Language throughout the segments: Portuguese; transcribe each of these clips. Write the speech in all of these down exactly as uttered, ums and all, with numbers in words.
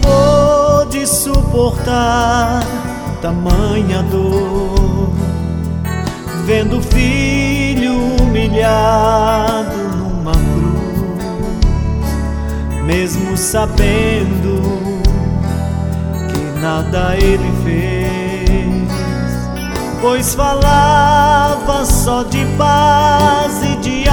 pôde suportar tamanha dor, vendo o filho humilhado numa cruz, mesmo sabendo que nada ele fez, pois falava só de paz e de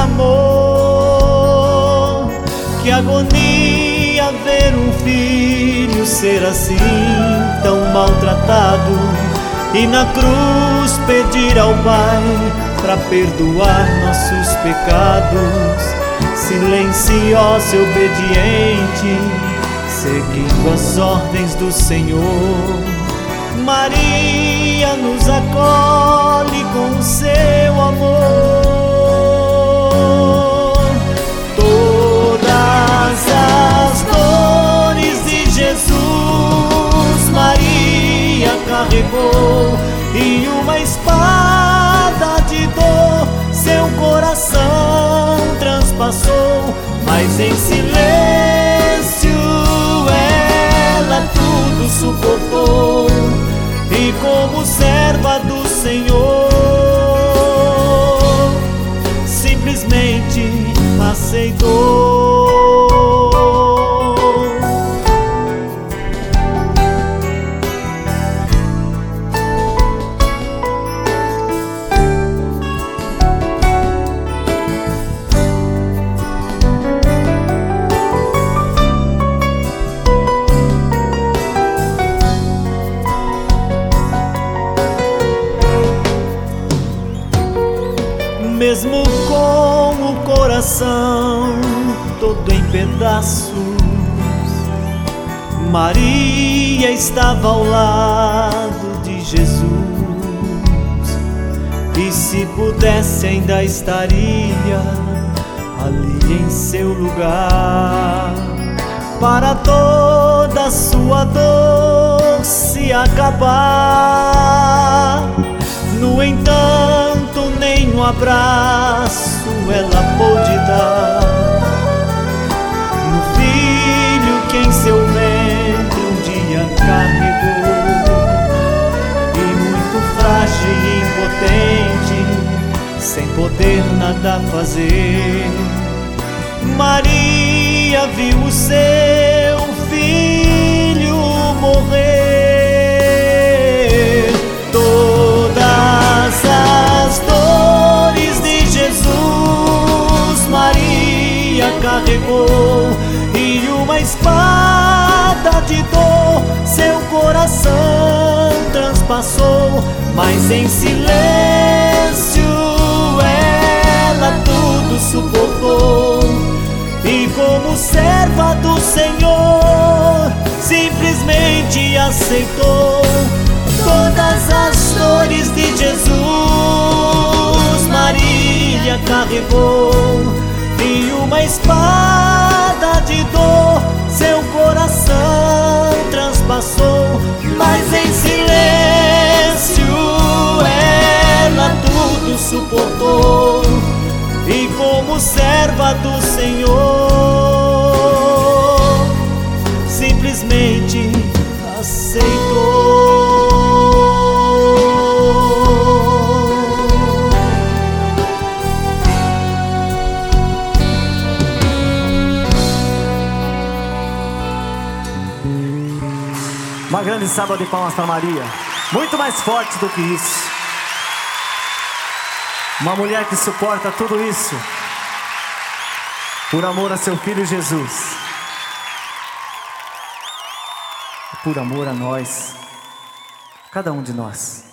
amor. Que agonia ver um filho ser assim, tão maltratado, e na cruz pedir ao Pai para perdoar nossos pecados. Silenciosa e obediente, seguindo as ordens do Senhor, Maria nos acolhe com seu amor. Todas as dores de Jesus Maria carregou, e uma espada de dor seu coração transpassou, mas em silêncio ela tudo suportou, e como serva do Senhor simplesmente aceitou. Mesmo com o coração todo em pedaços, Maria estava ao lado de Jesus, e se pudesse ainda estaria ali em seu lugar, para toda a sua dor se acabar. No entanto, nem um abraço ela pôde dar no filho que em seu ventre um dia carregou, e muito frágil e impotente, sem poder nada fazer, Maria viu o seu filho morrer. As dores de Jesus Maria carregou, e uma espada de dor seu coração transpassou, mas em silêncio ela tudo suportou, e como serva do Senhor simplesmente aceitou. Todas as dores de Jesus Maria carregou, e uma espada de dor seu coração transpassou, mas em silêncio ela tudo suportou, e como serva do Senhor simplesmente aceitou. Uma grande salva de palmas para Maria. Muito mais forte do que isso. Uma mulher que suporta tudo isso por amor a seu filho Jesus, por amor a nós, cada um de nós.